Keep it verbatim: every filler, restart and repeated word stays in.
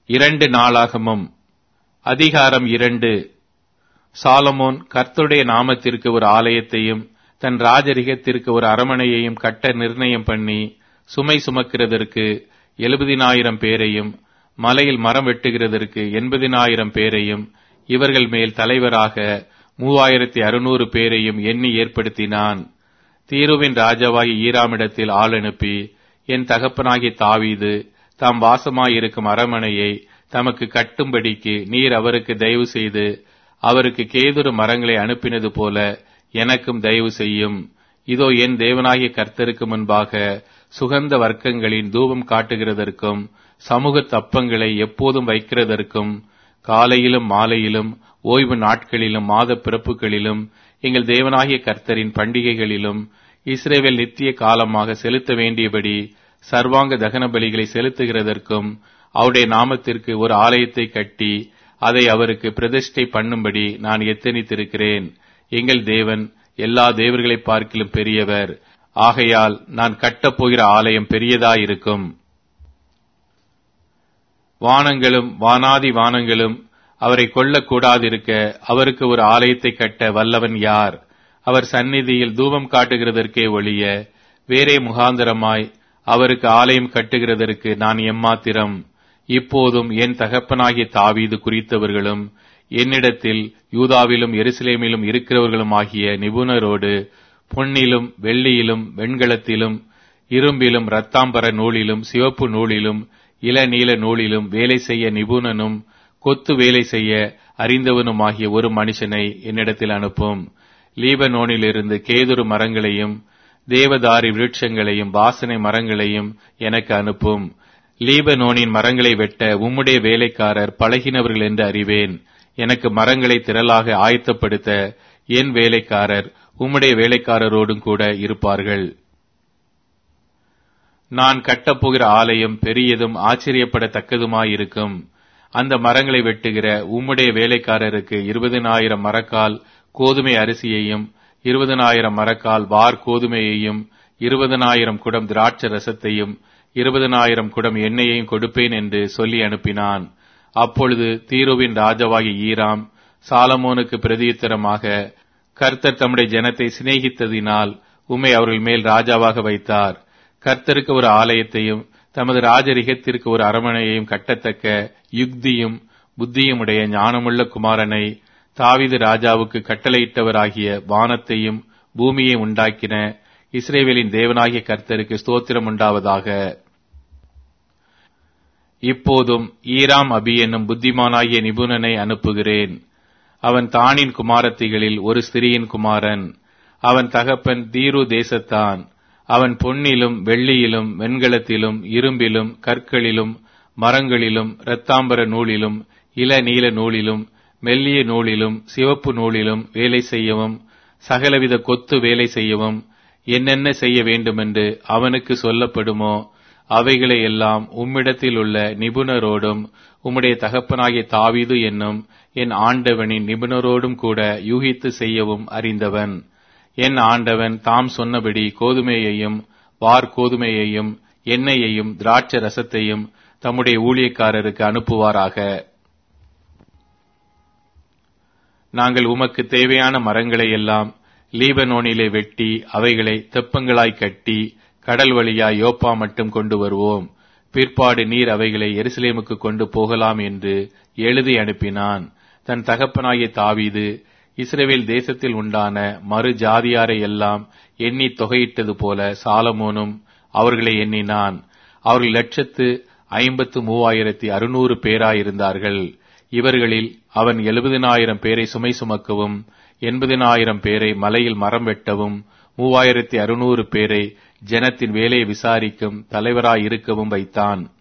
இரண்டு நாளாகமம் அதிகாரம் இரண்டு. சாலமோன் கர்த்தருடைய நாமத்திற்கு ஒரு ஆலயத்தையும் தன் ராஜரிகத்திற்கு ஒரு அரமனையையும் கட்ட நிர்ணயம் பண்ணி, சுமை சுமக்கிறதற்கு எழுபதினாயிரம் பேரையும் மலையில் மரம் வெட்டுகிறதற்கு எண்பதினாயிரம் பேரையும் இவர்கள் மேல் தலைவராக மூவாயிரத்தி அறுநூறு பேரையும் எண்ணி ஏற்படுத்தினான். தீருவின் ராஜாவாகி ஈராமிடத்தில் ஆள் அனுப்பி, என் தகப்பனாகி தாவீது தாம் வாசமாயிருக்கும் அரமனையை தமக்கு கட்டும்படிக்கு நீர் அவருக்கு தயவு செய்து அவருக்கு கேதுரு மரங்களை அனுப்பினது போல எனக்கும் தயவு செய்யும். இதோ என் தேவனாகிய கர்த்தருக்கு முன்பாக சுகந்த வர்க்கங்களின் தூபம் காட்டுகிறதற்கும் சமூக தப்பங்களை எப்போதும் வைக்கிறதற்கும் காலையிலும் மாலையிலும் ஓய்வு நாட்களிலும் மாத பிறப்புகளிலும் எங்கள் தேவனாகிய கர்த்தரின் பண்டிகைகளிலும் இஸ்ரவேல் நித்திய காலமாக செலுத்த வேண்டியபடி சர்வாங்க தகன பலிகளை செலுத்துகிறதற்கும் அவருடைய நாமத்திற்கு ஒரு ஆலயத்தை கட்டி அதை அவருக்கு பிரதிஷ்டை பண்ணும்படி நான் எத்தனித்திருக்கிறேன். எங்கள் தேவன் எல்லா தேவர்களை பார்க்கிலும் பெரியவர். ஆகையால் நான் கட்டப்போகிற ஆலயம் பெரியதாயிருக்கும். வானங்களும் வானாதி வானங்களும் அவரை கொல்லக்கூடாதிருக்க அவருக்கு ஒரு ஆலயத்தை கட்ட வல்லவன் யார்? அவர் சந்நிதியில் தூபம் காட்டுகிறதற்கே ஒழிய வேறே முகாந்தரமாய் அவருக்கு ஆலயம் கட்டுகிறதற்கு நான் எம்மாத்திரம்? இப்போதும் என் தகப்பனாகிய தாவீது குறித்தவர்களும் என்னிடத்தில் யூதாவிலும் எருசலேமிலும் இருக்கிறவர்களும் ஆகிய நிபுணரோடு பொன்னிலும் வெள்ளியிலும் வெண்கலத்திலும் இரும்பிலும் இரத்தாம்பர நூலிலும் சிவப்பு நூலிலும் இளநீல நூலிலும் வேலை செய்ய நிபுணனும் கொத்து வேலை செய்ய அறிந்தவனுமாகிய ஒரு மனுஷனை என்னிடத்தில் அனுப்பும். லீபனோனிலிருந்து கேதுரு மரங்களையும் தேவதாரி விருட்சங்களையும் வாசனை மரங்களையும் எனக்கு அனுப்பும். லீபனோனின் மரங்களை வெட்ட உம்முடைய வேலைக்காரர் பழகினவர்கள் என்று அறிவேன். எனக்கு மரங்களை திரளாக ஆயத்தப்படுத்த என் வேலைக்காரர் உம்முடைய வேலைக்காரரோடும் கூட இருப்பார்கள். நான் கட்டப்போகிற ஆலயம் பெரியதும் ஆச்சரியப்படத்தக்கதுமாயிருக்கும். அந்த மரங்களை வெட்டுகிற உம்முடைய வேலைக்காரருக்கு இருபதினாயிரம் மரக்கால் கோதுமை அரிசியையும் இருபதினாயிரம் மரக்கால் வார் கோதுமையையும் இருபதினாயிரம் குடம் திராட்சை ரசத்தையும் இருபதினாயிரம் குடம் எண்ணெயையும் கொடுப்பேன் என்று சொல்லி அனுப்பினான். அப்பொழுது தீருவின் ராஜாவாகி ஈராம் சாலமோனுக்கு பிரதியுத்தரமாக, கர்த்தர் தம்முடைய ஜனத்தை சிநேகித்ததினால் உம்மை அவர்கள் மேல் ராஜாவாக வைத்தார். கர்த்தருக்கு ஒரு ஆலயத்தையும் தமது ராஜரிகத்திற்கு ஒரு அரமனையையும் கட்டத்தக்க யுக்தியும் புத்தியுமுடைய ஞானமுள்ள குமாரனை தாவீது ராஜாவுக்கு கட்டளையிட்டவராகிய வானத்தையும் பூமியை உண்டாக்கின இஸ்ரவேலின் தேவனாகிய கர்த்தருக்கு ஸ்தோத்திரம் உண்டாவதாக. இப்போதும் ஈராம் அபி என்னும் புத்திமானாகிய நிபுணனை அனுப்புகிறேன். அவன் தானின் குமாரத்திகளில் ஒரு ஸ்திரியின் குமாரன். அவன் தகப்பன் தீரு தேசத்தான். அவன் பொன்னிலும் வெள்ளியிலும் வெண்கலத்திலும் இரும்பிலும் கற்களிலும் மரங்களிலும் இரத்தாம்பர நூலிலும் இளநீல நூலிலும் மெல்லிய நூலிலும் சிவப்பு நூலிலும் வேலை செய்யவும் சகலவித கொத்து வேலை செய்யவும் என்னென்ன செய்ய வேண்டுமென்று அவனுக்கு சொல்லப்படுமோ அவைகளை எல்லாம் உம்மிடத்தில் உள்ள நிபுணரோடும் உம்முடைய தகப்பனாகிய தாவீது என்னும் என் ஆண்டவனின் நிபுணரோடும் கூட யூகித்து செய்யவும் அறிந்தவன். என் ஆண்டவன் தாம் சொன்னபடி கோதுமையையும் வார் கோதுமையையும் எண்ணெயையும் திராட்சை ரசத்தையும் தம்முடைய ஊழியக்காரருக்கு அனுப்புவாராக. நாங்கள் உமக்கு தேவையான மரங்களை எல்லாம் லீபனோனிலே வெட்டி அவைகளை தெப்பங்களாய் கட்டி கடல் வழியாய் யோப்பா மட்டும் கொண்டு வருவோம். பிற்பாடு நீர் அவைகளை எருசலேமுக்கு கொண்டு போகலாம் என்று எழுதி அனுப்பினான். தன் தகப்பனாகிய தாவீது இஸ்ரவேல் தேசத்தில் உண்டான மறு ஜாதியாரை எல்லாம் எண்ணி தொகையிட்டது போல சாலமோனும் அவர்களை எண்ணினான். அவர்கள் லட்சத்து ஐம்பத்து மூவாயிரத்தி அறுநூறு பேராயிருந்தார்கள். இவர்களில் அவன் எழுபதினாயிரம் பேரை சுமை சுமக்கவும் எண்பதினாயிரம் பேரை மலையில் மரம் வெட்டவும் மூவாயிரத்தி அறுநூறு பேரை ஜனத்தின் வேலையை விசாரிக்கும் தலைவராயிருக்கவும் வைத்தான்.